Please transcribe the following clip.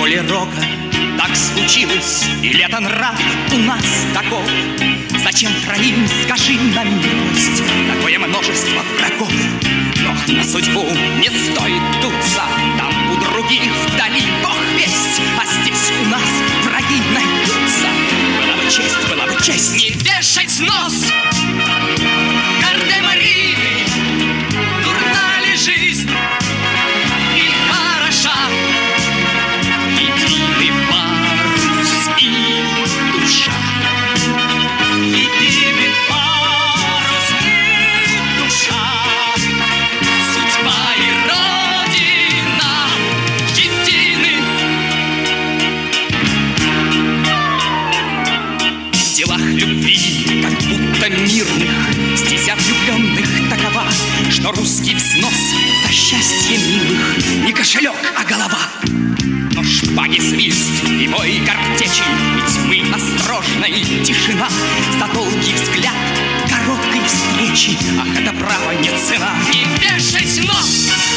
воли рока так случилось, и лето нрав у нас таков. Зачем троим, скажи на милость, такое множество врагов? Но на судьбу не стоит дуться, там у других вдали бог весть, а здесь у нас враги найдутся. Была бы честь не вешать нос. Гардемарины, дурна ли жизнь или хороша? Единый парус и душа. Единый парус и душа. Судьба и Родина едины. В делах любви, как будто мирных, стезя влюбленных такова, что русский взнос за счастье милых не кошелек, а голова. Но шпаги свист и бой картечи, и тьмы осторожная тишина, за долгий взгляд короткой встречи, ах, это право не цена. Не вешать нос.